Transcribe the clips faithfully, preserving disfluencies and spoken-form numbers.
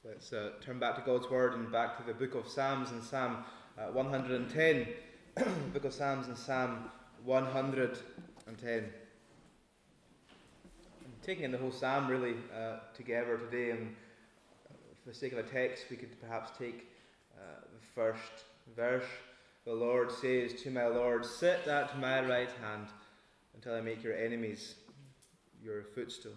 Let's uh, turn back to God's Word and back to the book of Psalms and Psalm uh, one hundred ten. Book of Psalms and Psalm one hundred ten. I'm taking in the whole Psalm really uh, together today, and for the sake of a text, we could perhaps take uh, the first verse. The Lord says to my Lord, "Sit at my right hand until I make your enemies your footstool."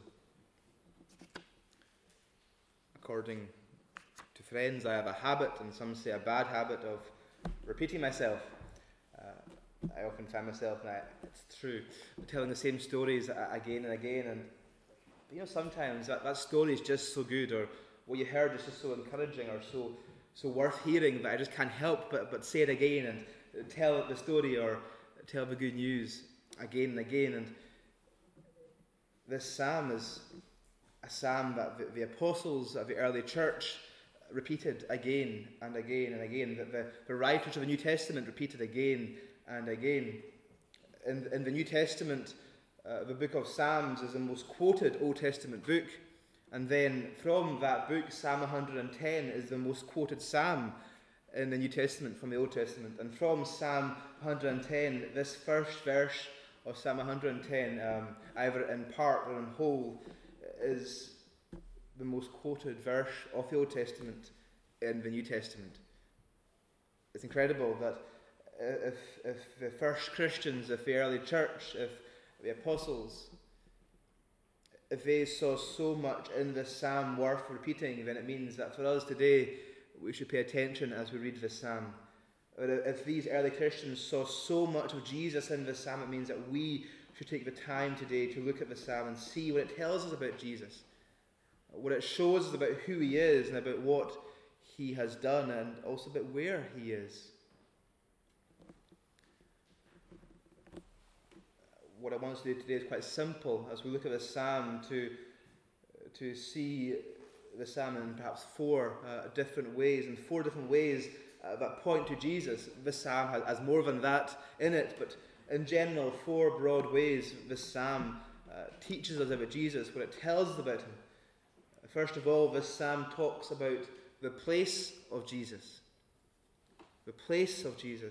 According to friends, I have a habit, and some say a bad habit, of repeating myself. Uh, I often find myself, and I, it's true, telling the same stories again and again. And you know, sometimes that, that story is just so good, or what you heard is just so encouraging, or so so worth hearing, that I just can't help but, but say it again and tell the story or tell the good news again and again. And this psalm is a psalm that the, the apostles of the early church repeated again and again and again, that the, the writers of the New Testament repeated again and again. In, in the New Testament, uh, the book of Psalms is the most quoted Old Testament book, and then from that book, Psalm one hundred ten is the most quoted psalm in the New Testament from the Old Testament. And from Psalm one hundred ten, this first verse of Psalm one hundred ten, um, either in part or in whole, is the most quoted verse of the Old Testament in the New Testament. It's incredible that if, if the first Christians, if the early church, if the apostles, if they saw so much in this psalm worth repeating, then it means that for us today, we should pay attention as we read this psalm. If these early Christians saw so much of Jesus in this psalm, it means that we should take the time today to look at the psalm and see what it tells us about Jesus, what it shows us about who he is and about what he has done, and also about where he is. What I want us to do today is quite simple as we look at this psalm, to, to see the psalm in perhaps four uh, different ways, and four different ways uh, that point to Jesus. This psalm has, has more than that in it, but in general, four broad ways this psalm uh, teaches us about Jesus, what it tells us about him. First of all, this psalm talks about the place of Jesus. The place of Jesus.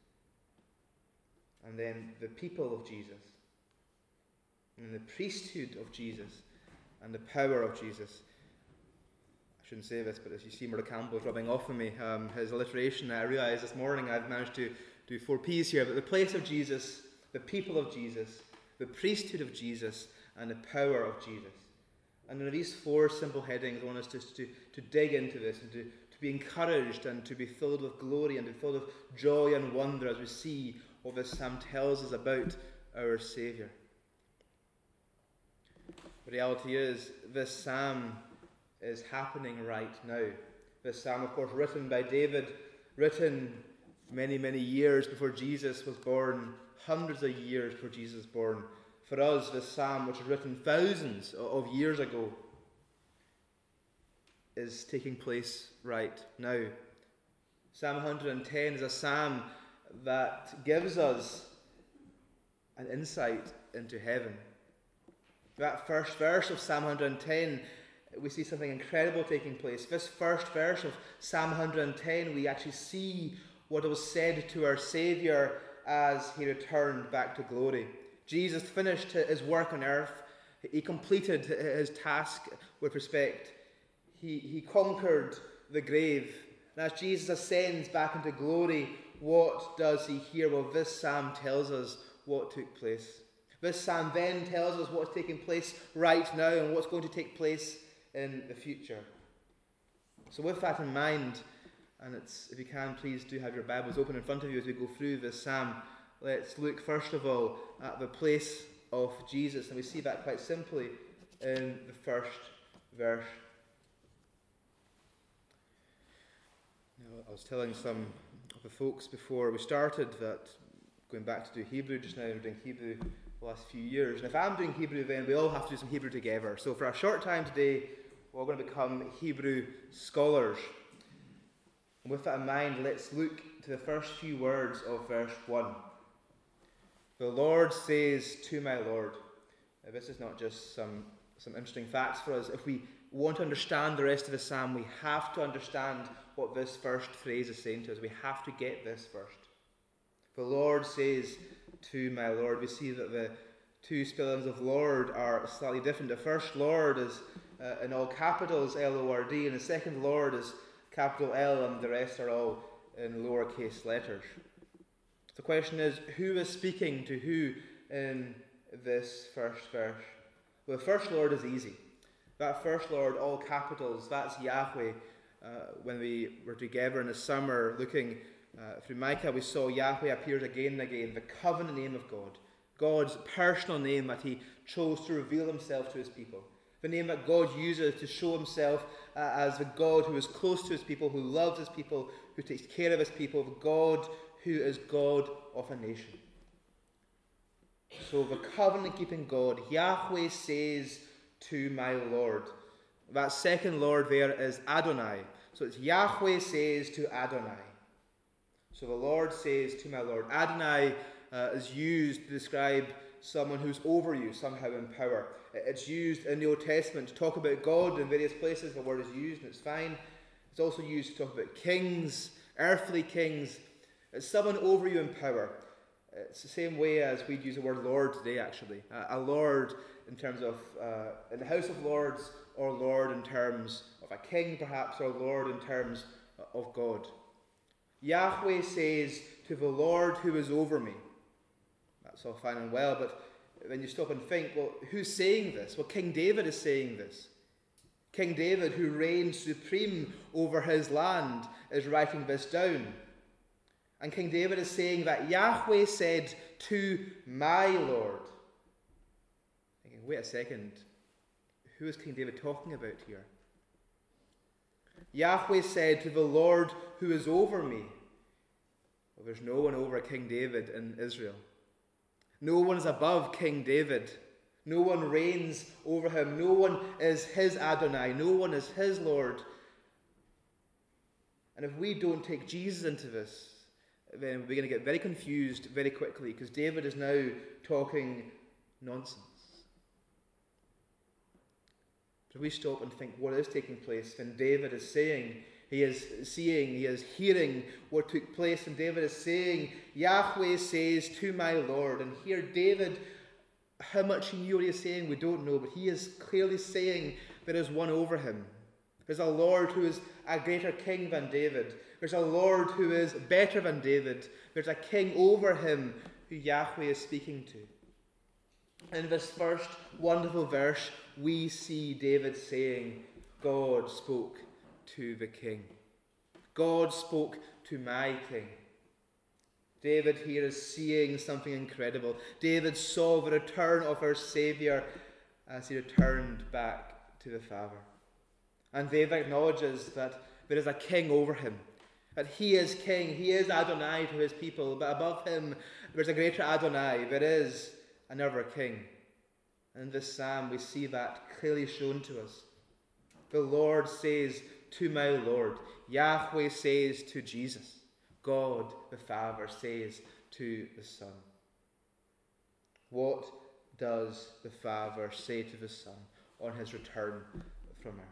And then the people of Jesus. And the priesthood of Jesus. And the power of Jesus. I shouldn't say this, but as you see, Murdo Campbell is rubbing off on me. Um, his alliteration, I realised this morning I've managed to do four P's here. But the place of Jesus, the people of Jesus, the priesthood of Jesus, and the power of Jesus. And in these four simple headings, I want us just to, to dig into this and to, to be encouraged and to be filled with glory and to be filled with joy and wonder as we see what this psalm tells us about our Saviour. The reality is, this psalm is happening right now. This psalm, of course, written by David, written many, many years before Jesus was born, hundreds of years before Jesus was born. For us, this psalm, which was written thousands of years ago, is taking place right now. Psalm one hundred ten is a psalm that gives us an insight into heaven. That first verse of Psalm one hundred ten, we see something incredible taking place. This first verse of Psalm one hundred ten, we actually see what was said to our Saviour as he returned back to glory. Jesus finished his work on earth. He completed his task with respect. He, he conquered the grave. And as Jesus ascends back into glory, what does he hear? Well, this psalm tells us what took place. This psalm then tells us what's taking place right now and what's going to take place in the future. So with that in mind, and it's, if you can, please do have your Bibles open in front of you as we go through this psalm. Let's look first of all at the place of Jesus, and we see that quite simply in the first verse. Now, I was telling some of the folks before we started that going back to do Hebrew just now, I'm doing Hebrew the last few years, and if I'm doing Hebrew, then we all have to do some Hebrew together. So for a short time today, we're going to become Hebrew scholars. And with that in mind, let's look to the first few words of verse one. The Lord says to my Lord. Now, this is not just some, some interesting facts for us. If we want to understand the rest of the psalm, we have to understand what this first phrase is saying to us. We have to get this first. The Lord says to my Lord. We see that the two spellings of Lord are slightly different. The first Lord is uh, in all capitals, L O R D, and the second Lord is capital L, and the rest are all in lowercase letters. The question is, who is speaking to who in this first verse? Well, the first Lord is easy. That first Lord, all capitals, that's Yahweh. Uh, when we were together in the summer looking uh, through Micah, we saw Yahweh appears again and again, the covenant name of God. God's personal name that he chose to reveal himself to his people. The name that God uses to show himself uh, as the God who is close to his people, who loves his people, who takes care of his people, the God who is God of a nation. So the covenant-keeping God, Yahweh says to my Lord. That second Lord there is Adonai. So it's Yahweh says to Adonai. So the Lord says to my Lord. Adonai uh, is used to describe someone who's over you, somehow in power. It's used in the Old Testament to talk about God in various places. The word is used and it's fine. It's also used to talk about kings, earthly kings. It's someone over you in power. It's the same way as we'd use the word Lord today, actually. Uh, a Lord in terms of, uh, in the House of Lords, or Lord in terms of a king, perhaps, or Lord in terms of God. Yahweh says to the Lord who is over me. That's all fine and well, but then you stop and think, well, who's saying this? Well, King David is saying this. King David, who reigns supreme over his land, is writing this down. And King David is saying that Yahweh said to my Lord. Thinking, wait a second, who is King David talking about here? Yahweh said to the Lord who is over me. Well, there's no one over King David in Israel. No one is above King David. No one reigns over him. No one is his Adonai. No one is his Lord. And if we don't take Jesus into this, then we're going to get very confused very quickly, because David is now talking nonsense. If we stop and think what is taking place, then David is saying, he is seeing, he is hearing what took place, and David is saying, Yahweh says to my Lord. And here David, how much he knew what he is saying, we don't know, but he is clearly saying there is one over him. There's a Lord who is a greater king than David. There's a Lord who is better than David. There's a king over him who Yahweh is speaking to. In this first wonderful verse, we see David saying, God spoke to the king. God spoke to my king. David here is seeing something incredible. David saw the return of our Saviour as he returned back to the Father. And David acknowledges that there is a king over him, that he is king, he is Adonai to his people, but above him there's a greater Adonai, there is another king. And in this psalm we see that clearly shown to us. The Lord says to my Lord, Yahweh says to Jesus, God the Father says to the Son. What does the Father say to the Son on his return from earth?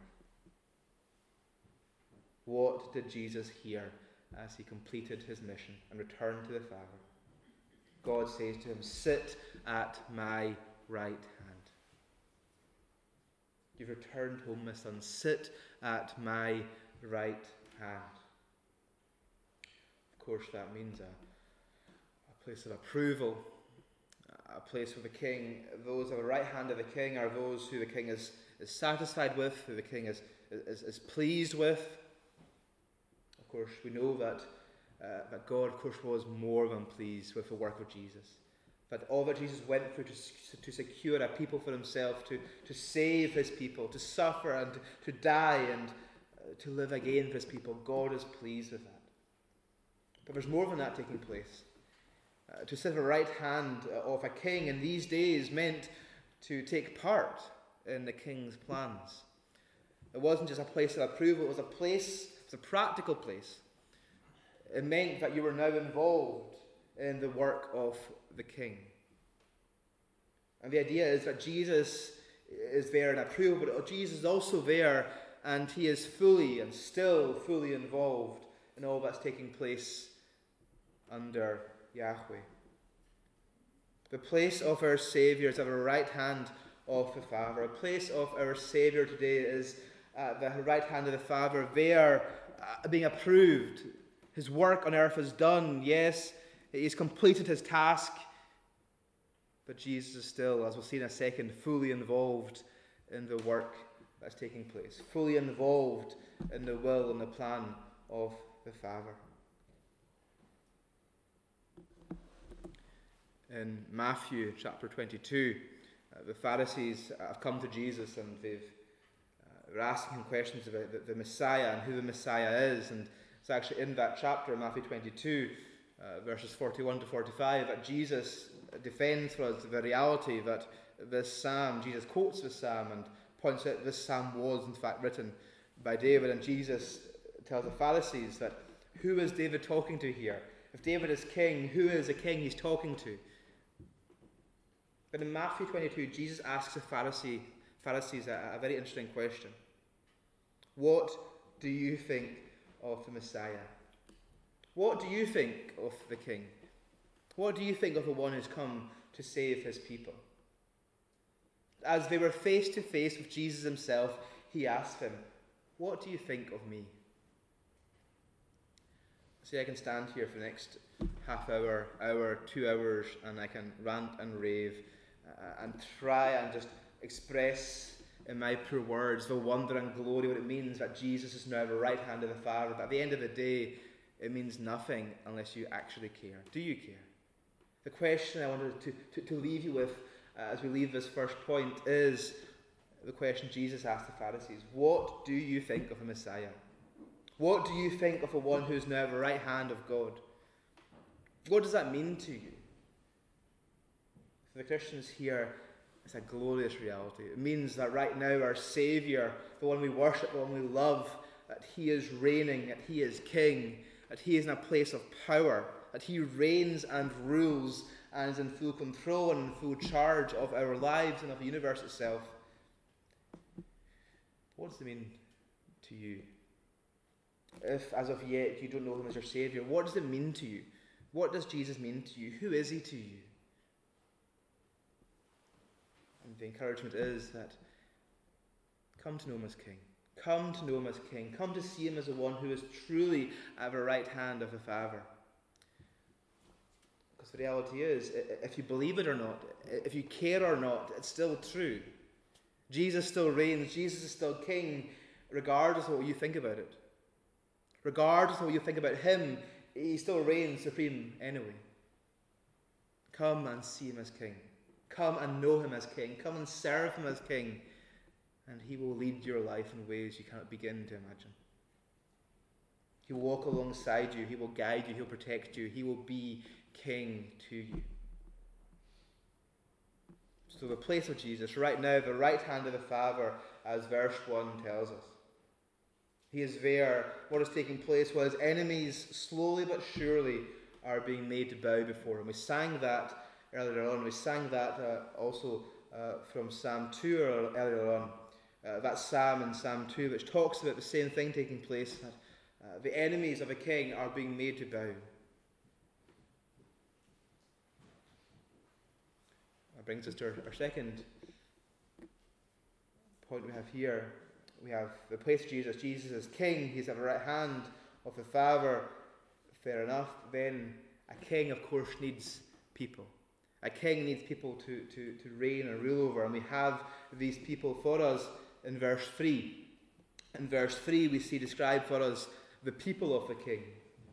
What did Jesus hear as he completed his mission and returned to the Father? God says to him, sit at my right hand. You've returned home, my son. Sit at my right hand. Of course, that means a, a place of approval, a place where the king, those on the right hand of the king are those who the king is, is satisfied with, who the king is, is, is pleased with. Of course, we know that, uh, that God, of course, was more than pleased with the work of Jesus. That all that Jesus went through to, to secure a people for himself, to, to save his people, to suffer and to die and uh, to live again for his people, God is pleased with that. But there's more than that taking place. Uh, to sit at the right hand of a king in these days meant to take part in the king's plans. It wasn't just a place of approval, it was a place, it was a practical place. It meant that you were now involved in the work of the king. And the idea is that Jesus is there in approval, but Jesus is also there, and he is fully and still fully involved in all that's taking place under Yahweh. The place of our Saviour is at the right hand of the Father. The place of our Saviour today is at the right hand of the Father, there uh, being approved. His work on earth is done. Yes, he's completed his task, but Jesus is still, as we'll see in a second, fully involved in the work that's taking place, fully involved in the will and the plan of the Father. In Matthew chapter twenty-two, uh, the Pharisees have come to Jesus and they've, uh, they're asking him questions about the, the Messiah and who the Messiah is. And it's actually in that chapter, Matthew twenty-two, uh, verses forty-one to forty-five, that Jesus defends for us the reality that this psalm, Jesus quotes this psalm and points out this psalm was in fact written by David. And Jesus tells the Pharisees that who is David talking to here? If David is king, who is the king he's talking to? But in Matthew twenty-two, Jesus asks the Pharisee, Pharisees a, a very interesting question. What do you think of the Messiah? What do you think of the King? What do you think of the one who's come to save his people? As they were face to face with Jesus himself, he asked him, what do you think of me? See, I can stand here for the next half hour, hour, two hours, and I can rant and rave uh, and try and just express in my poor words the wonder and glory what it means that Jesus is now at the right hand of the Father. But at the end of the day, it means nothing unless you actually care. Do you care? The question I wanted to, to, to leave you with uh, as we leave this first point is the question Jesus asked the Pharisees. What do you think of the Messiah? What do you think of the one who is now at the right hand of God? What does that mean to you? For the Christians here, it's a glorious reality. It means that right now our Saviour, the one we worship, the one we love, that he is reigning, that he is king, that he is in a place of power, that he reigns and rules and is in full control and in full charge of our lives and of the universe itself. What does it mean to you? If, as of yet, you don't know him as your Saviour, what does it mean to you? What does Jesus mean to you? Who is he to you? And the encouragement is that come to know him as King. Come to know him as King. Come to see him as the one who is truly at the right hand of the Father. Because the reality is, if you believe it or not, if you care or not, it's still true. Jesus still reigns. Jesus is still King, regardless of what you think about it. Regardless of what you think about him, he still reigns supreme anyway. Come and see him as King. Come and know him as King. Come and serve him as King. And he will lead your life in ways you cannot begin to imagine. He will walk alongside you. He will guide you. He will protect you. He will be King to you. So the place of Jesus, right now, the right hand of the Father, as verse one tells us. He is there. What is taking place? Well, his enemies, slowly but surely, are being made to bow before him. We sang that earlier on. We sang that uh, also uh, from Psalm two earlier on. Uh, that psalm in Psalm two, which talks about the same thing taking place, that uh, the enemies of a king are being made to bow. That brings us to our, our second point we have here. We have the place of Jesus. Jesus is King. He's at the right hand of the Father. Fair enough. Then a king, of course, needs people. A king needs people to, to, to reign and rule over. And we have these people for us in verse three. In verse three, we see described for us the people of the king.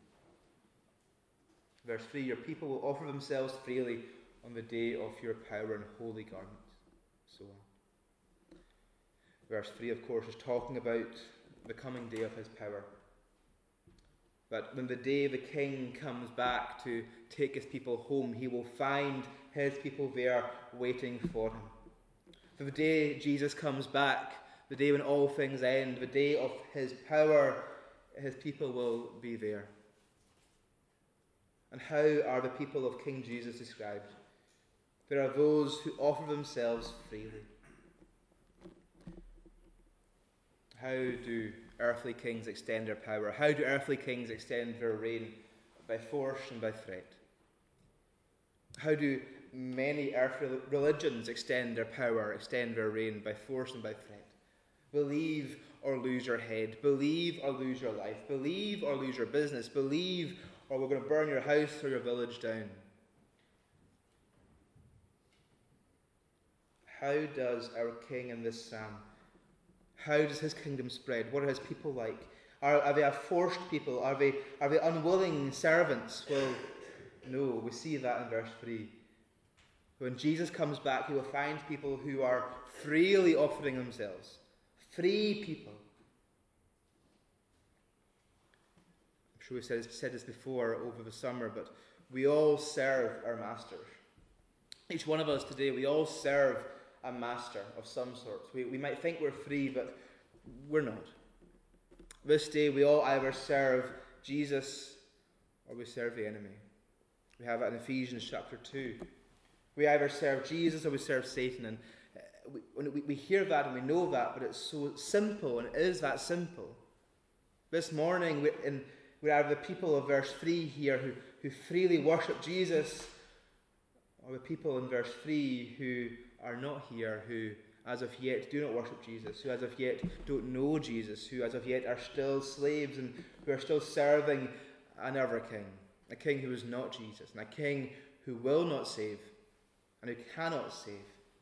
Verse three, your people will offer themselves freely on the day of your power and holy garments. So on. Verse three, of course, is talking about the coming day of his power. But when the day the king comes back to take his people home, he will find his people there waiting for him. For the day Jesus comes back, the day when all things end, the day of his power, his people will be there. And how are the people of King Jesus described? There are those who offer themselves freely. How do earthly kings extend their power? How do earthly kings extend their reign? By force and by threat. How do many earthly religions extend their power, extend their reign? By force and by threat. Believe or lose your head. Believe or lose your life. Believe or lose your business. Believe or we're going to burn your house or your village down. How does our king in this psalm, how does his kingdom spread? What are his people like? Are, are they a forced people? Are they, are they unwilling servants? Well, no, we see that in verse three. When Jesus comes back, he will find people who are freely offering themselves. Free people. I'm sure we've said, said this before over the summer, but we all serve our masters. Each one of us today, we all serve a master of some sort. We, we might think we're free, but we're not. This day, we all either serve Jesus or we serve the enemy. We have that in Ephesians chapter two. We either serve Jesus or we serve Satan. And we, we, we hear that and we know that, but it's so simple, and it is that simple. This morning, we, in, we are the people of verse three here who, who freely worship Jesus, or the people in verse three who are not here, who as of yet do not worship Jesus, who as of yet don't know Jesus, who as of yet are still slaves and who are still serving another king, a king who is not Jesus, and a king who will not save and who cannot save.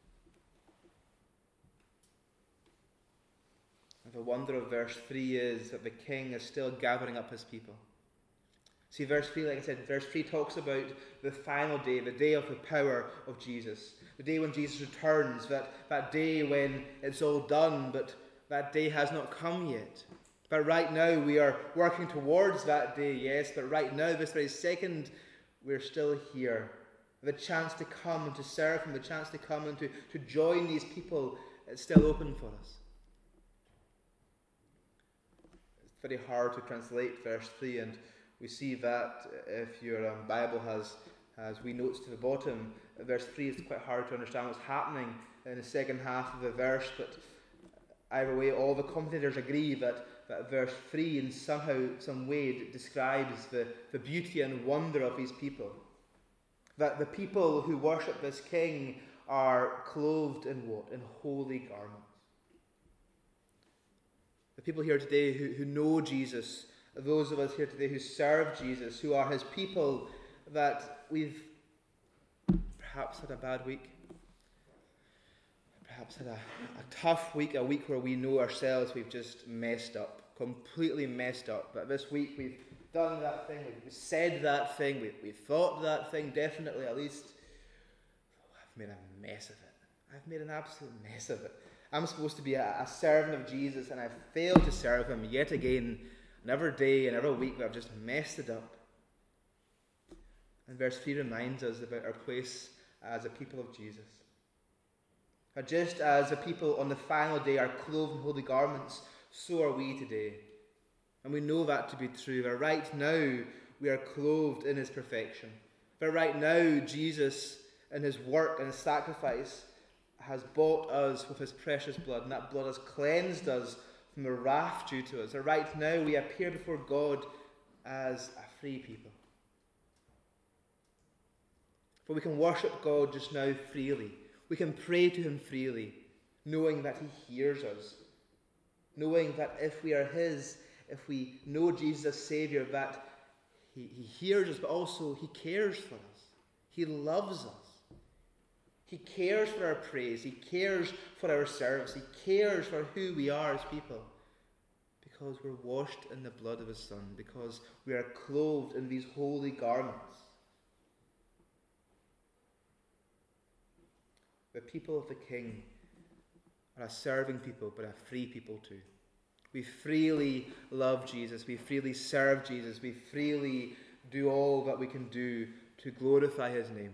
And the wonder of verse three is that the king is still gathering up his people. See, verse three, like I said, verse three talks about the final day, the day of the power of Jesus. The day when Jesus returns, that, that day when it's all done, but that day has not come yet. But right now we are working towards that day, yes, but right now, this very second, we're still here. The chance to come and to serve him, the chance to come and to, to join these people, is still open for us. It's very hard to translate verse three, and we see that if your um, Bible has, has wee notes to the bottom, verse three is quite hard to understand what's happening in the second half of the verse, but either way, all the commentators agree that, that verse three in somehow, some way describes the, the beauty and wonder of these people. That the people who worship this king are clothed in what? In holy garments. The people here today who, who know Jesus, those of us here today who serve Jesus, who are his people, that we've perhaps had a bad week, perhaps had a, a tough week, a week where we know ourselves we've just messed up, completely messed up. But this week we've done that thing, we've said that thing, we've, we've thought that thing, definitely at least. Oh, I've made a mess of it. I've made an absolute mess of it. I'm supposed to be a, a servant of Jesus, and I've failed to serve him yet again. And every day and every week I've just messed it up. And verse three reminds us about our place as a people of Jesus. That just as the people on the final day are clothed in holy garments, so are we today. And we know that to be true. That right now we are clothed in his perfection. That right now Jesus, in his work and his sacrifice, has bought us with his precious blood, and that blood has cleansed us from the wrath due to us. That right now we appear before God as a free people. For we can worship God just now freely. We can pray to him freely, knowing that he hears us. Knowing that if we are his, if we know Jesus as Saviour, that he, he hears us, but also he cares for us. He loves us. He cares for our praise. He cares for our service. He cares for who we are as people. Because we're washed in the blood of his Son. Because we are clothed in these holy garments. The people of the King are a serving people, but a free people too. We freely love Jesus. We freely serve Jesus. We freely do all that we can do to glorify his name.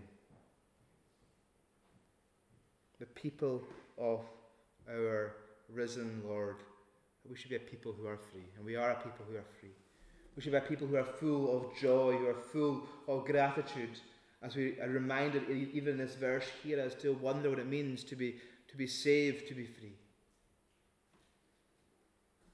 The people of our risen Lord. We should be a people who are free. And we are a people who are free. We should be a people who are full of joy, who are full of gratitude. As we are reminded even in this verse here as to wonder what it means to be, to be saved, to be free.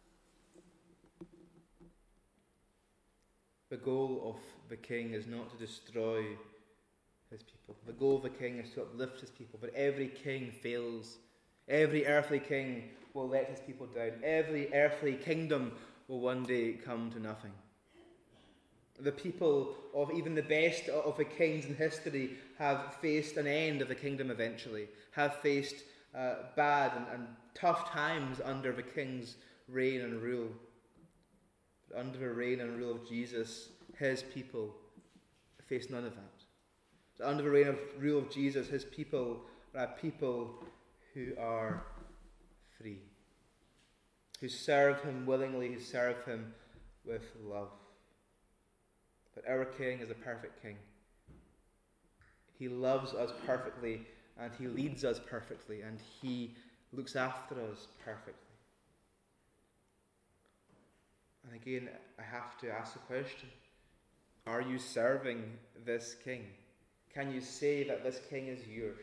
The goal of the king is not to destroy his people. The goal of the king is to uplift his people. But every king fails. Every earthly king will let his people down. Every earthly kingdom will one day come to nothing. The people of even the best of the kings in history have faced an end of the kingdom eventually, have faced uh, bad and, and tough times under the king's reign and rule. But under the reign and rule of Jesus, his people face none of that. So under the reign and rule of Jesus, his people are a people who are free, who serve him willingly, who serve him with love. But our King is a perfect King. He loves us perfectly, and he leads us perfectly, and he looks after us perfectly. And again, I have to ask the question, are you serving this King? Can you say that this King is yours?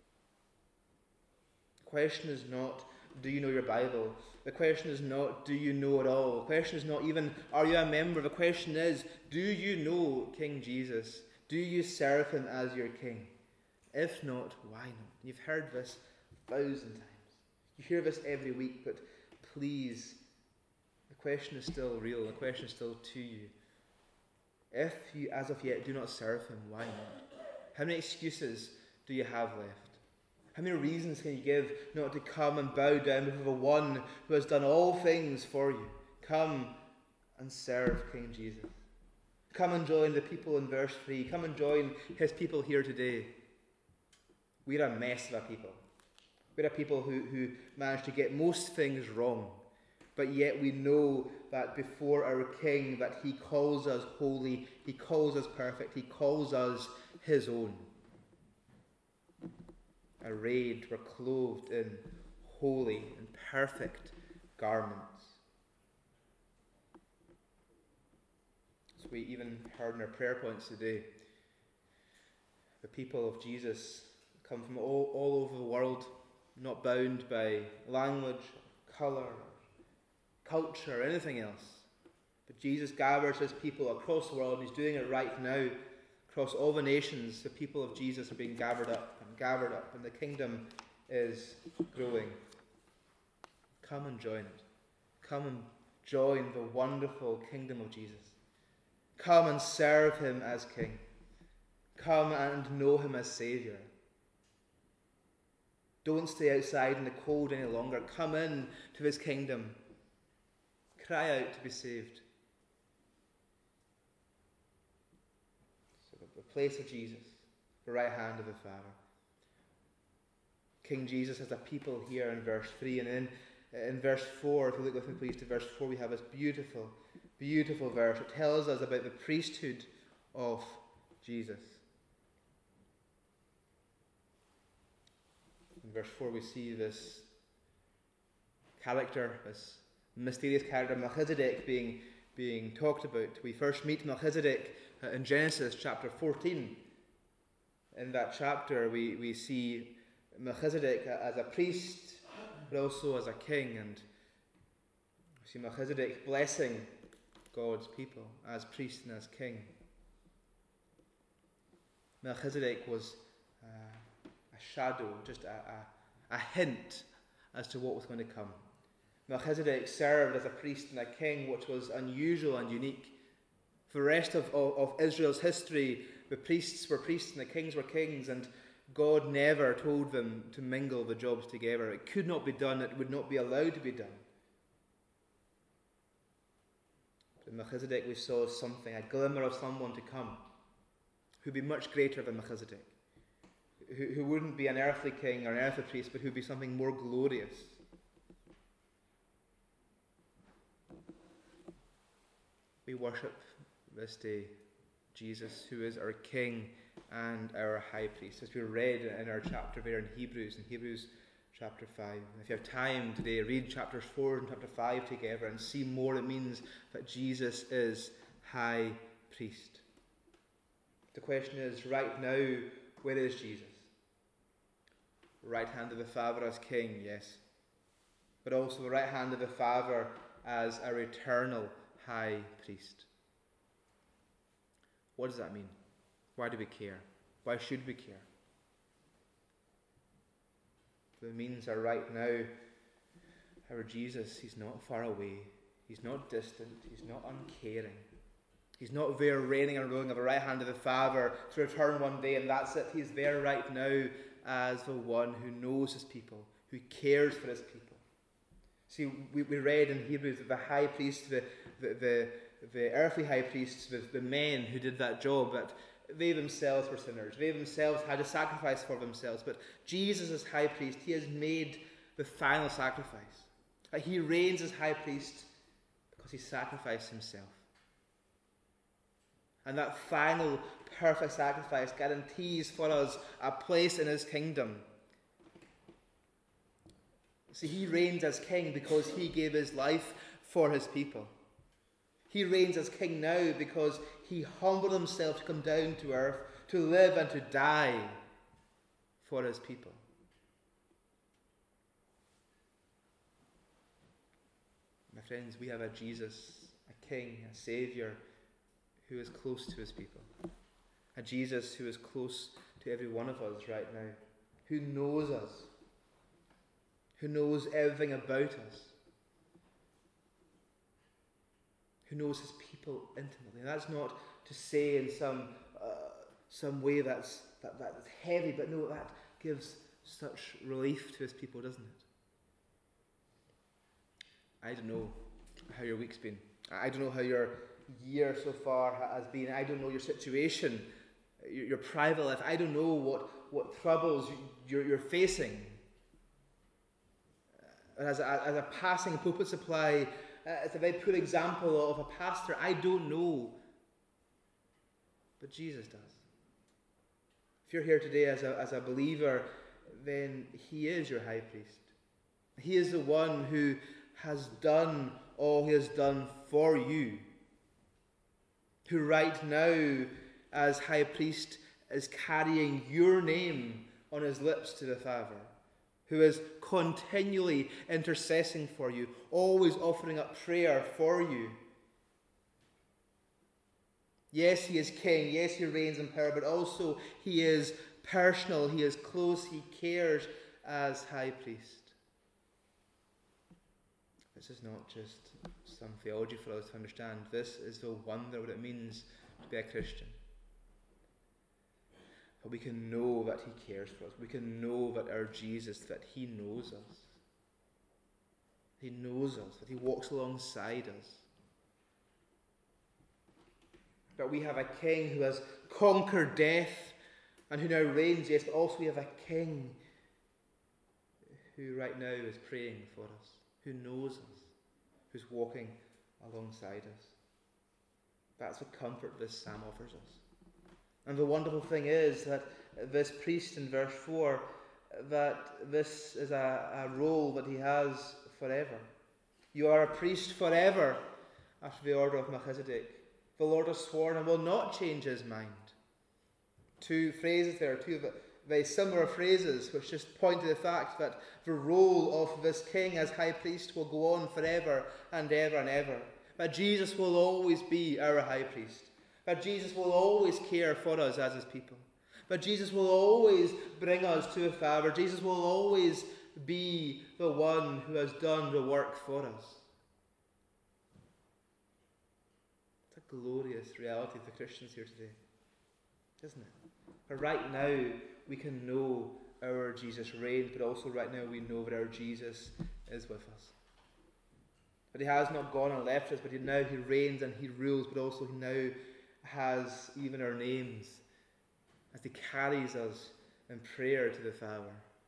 The question is not, do you know your Bible? The question is not, do you know it all? The question is not even, are you a member? The question is, do you know King Jesus? Do you serve him as your King? If not, why not? You've heard this a thousand times. You hear this every week, but please, the question is still real. The question is still to you. If you, as of yet, do not serve him, why not? How many excuses do you have left? How many reasons can you give not to come and bow down before the one who has done all things for you? Come and serve King Jesus. Come and join the people in verse three. Come and join his people here today. We're a mess of a people. We're a people who, who manage to get most things wrong. But yet we know that before our King, that he calls us holy, he calls us perfect, he calls us his own. Arrayed, we're clothed in holy and perfect garments. So we even heard in our prayer points today, the people of Jesus come from all, all over the world, not bound by language, colour, culture, or anything else. But Jesus gathers his people across the world, and he's doing it right now. Across all the nations, the people of Jesus are being gathered up and gathered up, and the kingdom is growing. Come and join it. Come and join the wonderful kingdom of Jesus. Come and serve him as King. Come and know him as Saviour. Don't stay outside in the cold any longer. Come in to his kingdom. Cry out to be saved. So the place of Jesus, the right hand of the Father. King Jesus has a people here in verse three, and in, in verse four, if you look with me please to verse four, we have this beautiful, beautiful verse. It tells us about the priesthood of Jesus. In verse four we see this character, this mysterious character Melchizedek being, being talked about. We first meet Melchizedek in Genesis chapter fourteen. In that chapter we, we see Melchizedek as a priest, but also as a king, and we see Melchizedek blessing God's people as priest and as king. Melchizedek was uh, a shadow, just a, a, a hint as to what was going to come. Melchizedek served as a priest and a king, which was unusual and unique. For the rest of, of, of Israel's history, the priests were priests and the kings were kings, and God never told them to mingle the jobs together. It could not be done. It would not be allowed to be done. But in Melchizedek we saw something, a glimmer of someone to come, who would be much greater than Melchizedek, who, who wouldn't be an earthly king or an earthly priest, but who would be something more glorious. We worship this day Jesus, who is our King and our High Priest, as we read in our chapter there in Hebrews, in Hebrews chapter five. And if you have time today, read chapters four and chapter five together and see more. It means that Jesus is High Priest. The question is, right now, where is Jesus? Right hand of the Father as King, yes, but also the right hand of the Father as our eternal High Priest. What does that mean? Why do we care? Why should we care? The means are right now, our Jesus, he's not far away. He's not distant. He's not uncaring. He's not there reigning and ruling at the right hand of the Father to return one day, and that's it. He's there right now as the one who knows his people, who cares for his people. See, we, we read in Hebrews that the high priest, the, the, the, the earthly high priests, the, the men who did that job, that they themselves were sinners. They themselves had to sacrifice for themselves. But Jesus as high priest, he has made the final sacrifice. He reigns as high priest because he sacrificed himself. And that final perfect sacrifice guarantees for us a place in his kingdom. See, he reigns as king because he gave his life for his people. He reigns as king now because he humbled himself to come down to earth, to live and to die for his people. My friends, we have a Jesus, a king, a saviour, who is close to his people. A Jesus who is close to every one of us right now, who knows us, who knows everything about us, who knows his people intimately. And that's not to say in some uh, some way that's that, that's heavy, but no, that gives such relief to his people, doesn't it? I don't know how your week's been. I don't know how your year so far has been. I don't know your situation, your, your private life. I don't know what, what troubles you're, you're facing. As a, as a passing pulpit supply, uh, it's a very poor example of a pastor. I don't know, but Jesus does. If you're here today as a, as a believer, then he is your high priest. He is the one who has done all he has done for you, who right now, as high priest, is carrying your name on his lips to the Father, who is continually intercessing for you, always offering up prayer for you. Yes, he is king. Yes, he reigns in power, but also he is personal. He is close. He cares as high priest. This is not just some theology for us to understand. This is the wonder what it means to be a Christian. But we can know that he cares for us. We can know that our Jesus, that he knows us. He knows us, that he walks alongside us. That we have a king who has conquered death and who now reigns, yes, but also we have a king who right now is praying for us, who knows us, who's walking alongside us. That's the comfort this psalm offers us. And the wonderful thing is that this priest in verse four, that this is a, a role that he has forever. You are a priest forever after the order of Melchizedek. The Lord has sworn and will not change his mind. Two phrases there, two very similar phrases, which just point to the fact that the role of this king as high priest will go on forever and ever and ever. That Jesus will always be our high priest. That Jesus will always care for us as his people. That Jesus will always bring us to the Father. Jesus will always be the one who has done the work for us. It's a glorious reality of the Christians here today, isn't it? But right now, we can know our Jesus reigns, but also right now we know that our Jesus is with us. But he has not gone and left us, but he, now he reigns and he rules, but also he now has even our names as he carries us in prayer to the Father.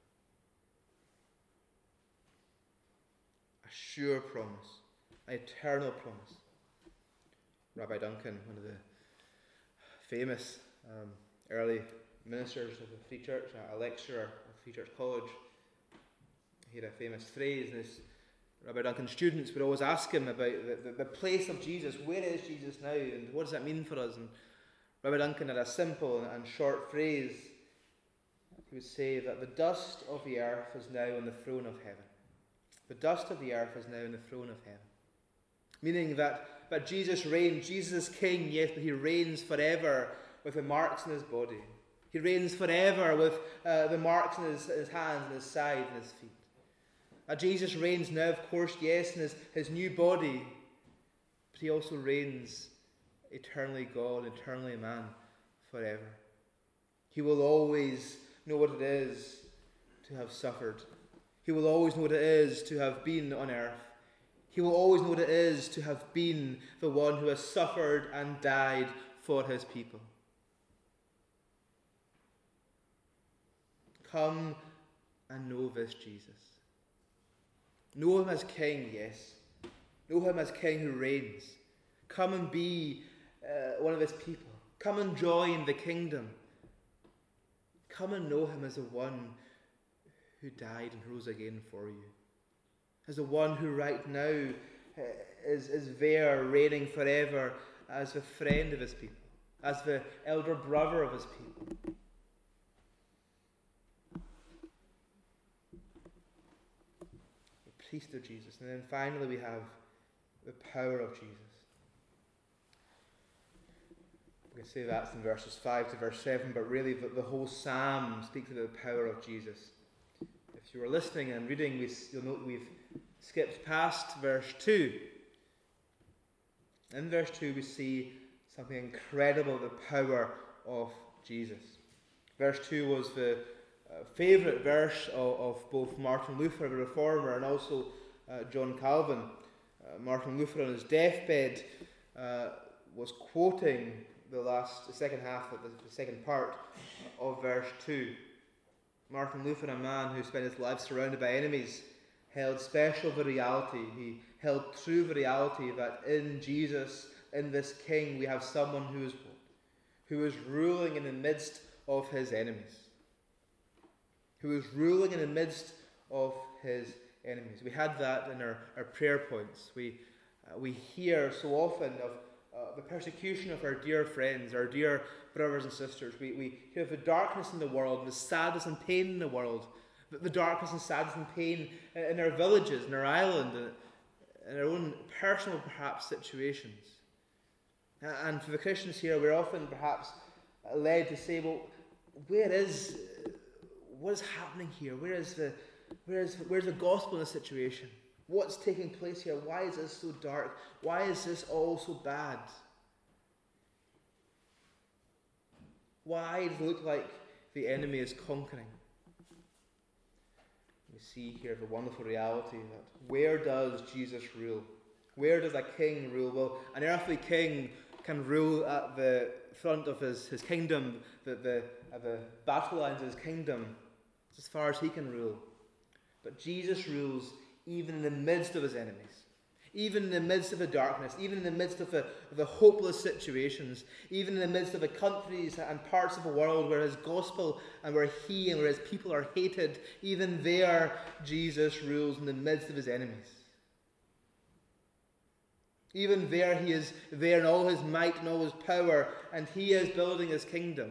A sure promise, an eternal promise. Rabbi Duncan, one of the famous um, early ministers of the Free Church, a lecturer of Free Church College, he had a famous phrase, and his Rabbi Duncan's students would always ask him about the, the, the place of Jesus. Where is Jesus now, and what does that mean for us? And Rabbi Duncan had a simple and short phrase. He would say that the dust of the earth is now on the throne of heaven. The dust of the earth is now on the throne of heaven. Meaning that but Jesus reigns. Jesus is king, yes, but he reigns forever with the marks in his body. He reigns forever with uh, the marks in his, his hands and his side and his feet. Uh, Jesus reigns now, of course, yes, in his, his new body, but he also reigns eternally God, eternally man, forever. He will always know what it is to have suffered. He will always know what it is to have been on earth. He will always know what it is to have been the one who has suffered and died for his people. Come and know this Jesus. Know him as king, yes. Know him as king who reigns. Come and be uh, one of his people. Come and join the kingdom. Come and know him as the one who died and rose again for you. As the one who right now uh, is, is there reigning forever as the friend of his people, as the elder brother of his people. The priest of Jesus. And then finally we have the power of Jesus. We can say that's in verses five to verse seven, but really the, the whole psalm speaks about the power of Jesus. If you were listening and reading, we, you'll note we've skipped past verse two. In verse two we see something incredible, the power of Jesus. Verse two was the uh, favourite verse of, of both Martin Luther, the Reformer, and also uh, John Calvin. Uh, Martin Luther on his deathbed uh, was quoting the last, the second half of the, the second part of verse two. Martin Luther, a man who spent his life surrounded by enemies, held special the reality. He held true the reality that in Jesus, in this King, we have someone who is who is ruling in the midst of his enemies. Who is ruling in the midst of his enemies. We had that in our, our prayer points. We uh, we hear so often of Uh, the persecution of our dear friends, our dear brothers and sisters. We, we hear of the darkness in the world, the sadness and pain in the world, the, the darkness and sadness and pain in our villages, in our island, in our own personal, perhaps, situations. And for the Christians here, we're often perhaps led to say, well, where is, what is happening here? Where is the, where is, where's the gospel in the situation? What's taking place here? Why is this so dark? Why is this all so bad? Why does it look like the enemy is conquering? We see here the wonderful reality that where does Jesus rule? Where does a king rule? Well, an earthly king can rule at the front of his, his kingdom, the, the, at the battle lines of his kingdom. It's as far as he can rule. But Jesus rules even in the midst of his enemies, even in the midst of the darkness, even in the midst of the, of the hopeless situations, even in the midst of the countries and parts of the world where his gospel and where he and where his people are hated, even there Jesus rules in the midst of his enemies. Even there he is there in all his might and all his power, and he is building his kingdom.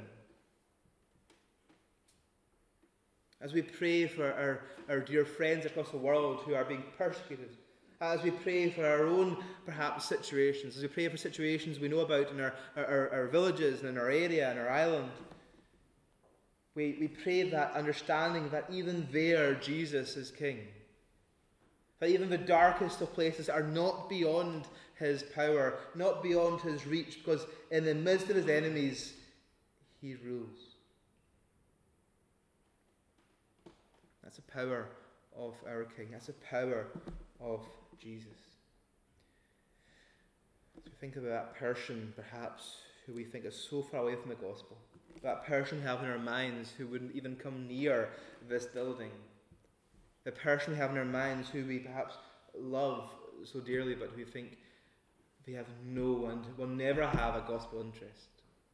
As we pray for our, our dear friends across the world who are being persecuted, as we pray for our own, perhaps, situations, as we pray for situations we know about in our, our, our villages and in our area and our island, we, we pray that understanding that even there Jesus is King. That even the darkest of places are not beyond his power, not beyond his reach, because in the midst of his enemies, he rules. That's the power of our King. That's the power of Jesus. So think about that person, perhaps, who we think is so far away from the gospel. That person we have in our minds who wouldn't even come near this building. The person we have in our minds who we perhaps love so dearly, but who think they have no and will never have a gospel interest.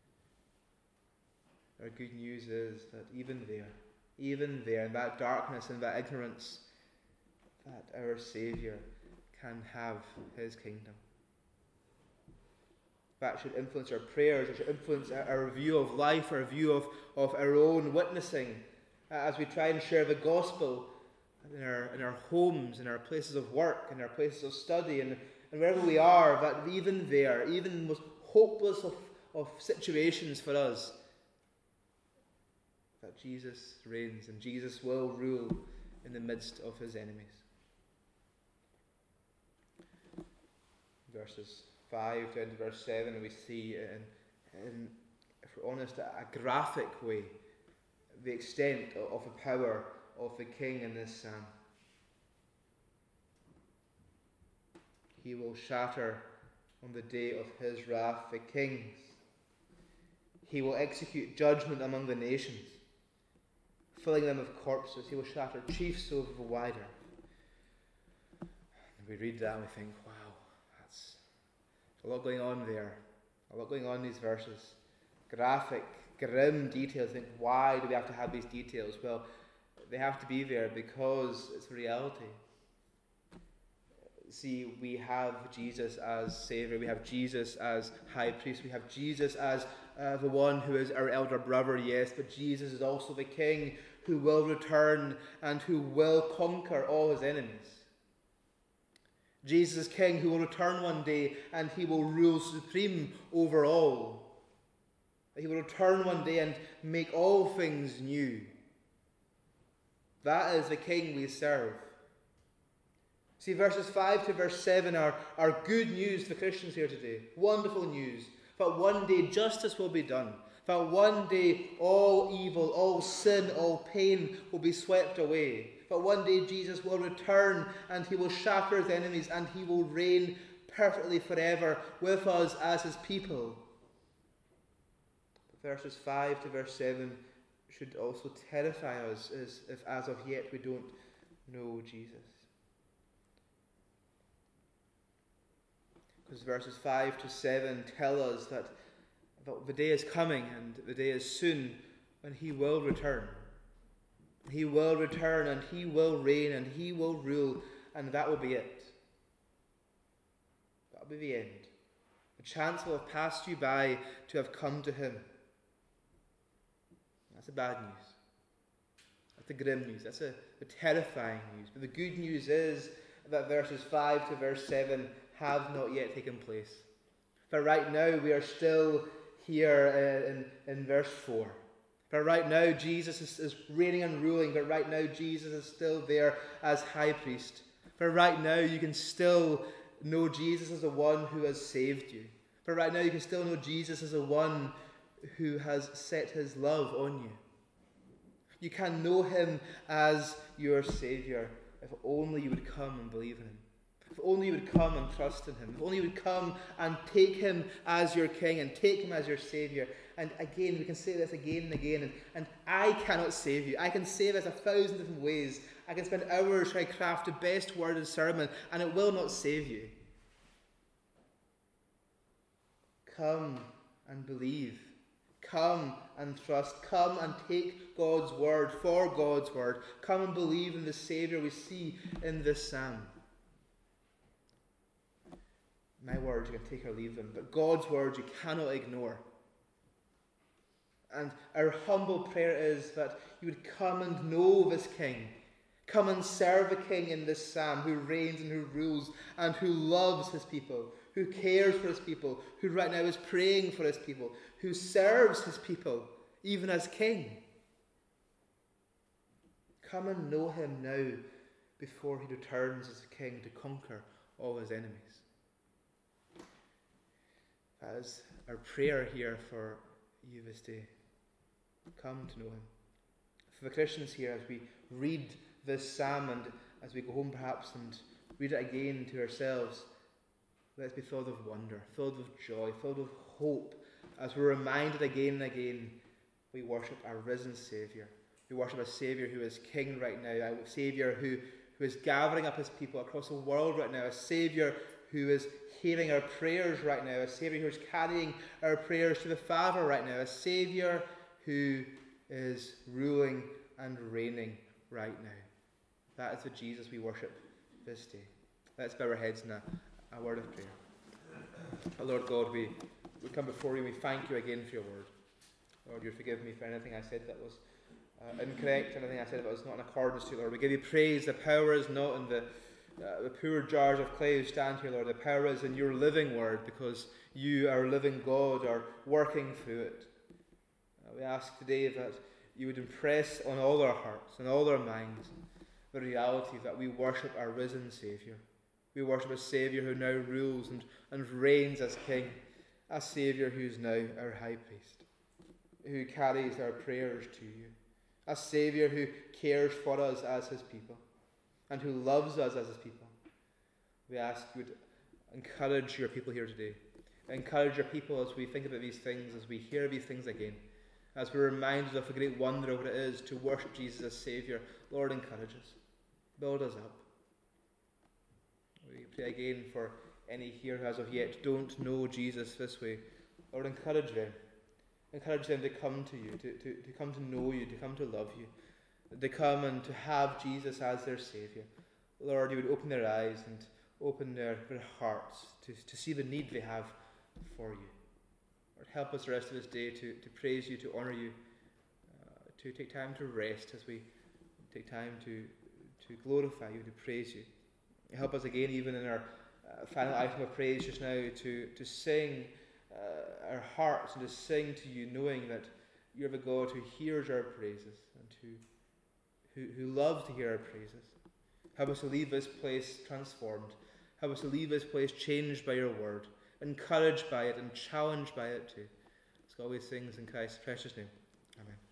Our good news is that even there, even there, in that darkness and that ignorance, that our Saviour can have his kingdom. That should influence our prayers, it should influence our view of life, our view of, of our own witnessing, uh, as we try and share the gospel in our, in our homes, in our places of work, in our places of study, and And wherever we are, that even there, even in the most hopeless of, of situations for us, that Jesus reigns and Jesus will rule in the midst of his enemies. Verses five down to verse seven, we see in, in, if we're honest, a graphic way, the extent of the power of the king in this psalm. He will shatter on the day of his wrath the kings. He will execute judgment among the nations, filling them with corpses. He will shatter chiefs over the wide earth. And we read that and we think, wow, that's a lot going on there. A lot going on in these verses. Graphic, grim details. Think, why do we have to have these details? Well, they have to be there because it's the reality. See, we have Jesus as Saviour. We have Jesus as High Priest. We have Jesus as uh, the one who is our elder brother, yes, but Jesus is also the King who will return and who will conquer all his enemies. Jesus is King who will return one day and he will rule supreme over all. He will return one day and make all things new. That is the King we serve. See, verses five to verse seven are, are good news for Christians here today. Wonderful news. That one day justice will be done. That one day all evil, all sin, all pain will be swept away. That one day Jesus will return and he will shatter his enemies and he will reign perfectly forever with us as his people. But verses five to verse seven should also terrify us as if as of yet we don't know Jesus. Because verses five to seven tell us that, that the day is coming and the day is soon when he will return. He will return and he will reign and he will rule, and that will be it. That will be the end. The chance will have passed you by to have come to him. That's the bad news. That's the grim news. That's a, the terrifying news. But the good news is that verses five to verse seven have not yet taken place. For right now we are still here uh, in, in verse four. For right now Jesus is, is reigning and ruling, but right now Jesus is still there as high priest. For right now you can still know Jesus as the one who has saved you. For right now you can still know Jesus as the one who has set his love on you. You can know him as your Saviour if only you would come and believe in him. If only you would come and trust in him. If only you would come and take him as your King and take him as your Saviour. And again, we can say this again and again. And, and I cannot save you. I can save us a thousand different ways. I can spend hours trying to craft the best word and sermon, and it will not save you. Come and believe. Come and trust. Come and take God's word for God's word. Come and believe in the Saviour we see in this psalm. My words, you can take or leave them, but God's words you cannot ignore. And our humble prayer is that you would come and know this King. Come and serve the King in this psalm who reigns and who rules and who loves his people, who cares for his people, who right now is praying for his people, who serves his people, even as King. Come and know him now before he returns as a King to conquer all his enemies. That is our prayer here for you this day. Come to know him. For the Christians here, as we read this psalm and as we go home perhaps and read it again to ourselves, let's be filled with wonder, filled with joy, filled with hope, as we're reminded again and again we worship our risen Saviour. We worship a Saviour who is King right now, a Saviour who, who is gathering up his people across the world right now, a Saviour who is hearing our prayers right now, a Saviour who is carrying our prayers to the Father right now, a Saviour who is ruling and reigning right now. That is the Jesus we worship this day. Let's bow our heads in a, a word of prayer. Oh Lord God, we, we come before you and we thank you again for your word. Lord, you forgive me for anything I said that was uh, incorrect, anything I said that was not in accordance to you, Lord. We give you praise. The power is not in the uh, the poor jars of clay who stand here, Lord. The power is in your living word, because you, our living God, are working through it. Uh, we ask today that you would impress on all our hearts and all our minds the reality that we worship our risen Saviour. We worship a Saviour who now rules and, and reigns as King, a Saviour who is now our High Priest, who carries our prayers to you, a Saviour who cares for us as his people and who loves us as his people. We ask you would encourage your people here today. Encourage your people as we think about these things, as we hear these things again, as we're reminded of the great wonder of what it is to worship Jesus as Saviour. Lord, encourage us. Build us up. We pray again for any here who as of yet don't know Jesus this way. Lord, encourage them. Encourage them to come to you, to, to, to come to know you, to come to love you, to come and to have Jesus as their Saviour. Lord, you would open their eyes and open their, their hearts to, to see the need they have for you. Lord, help us the rest of this day to, to praise you, to honour you, uh, to take time to rest as we take time to, to glorify you, to praise you. Help us again, even in our uh, final item of praise just now, to, to sing uh, our hearts and to sing to you, knowing that you're the God who hears our praises and who, who, who loves to hear our praises. Help us to leave this place transformed. Help us to leave this place changed by your word, encouraged by it and challenged by it too. Ask all these things in Christ's precious name. Amen.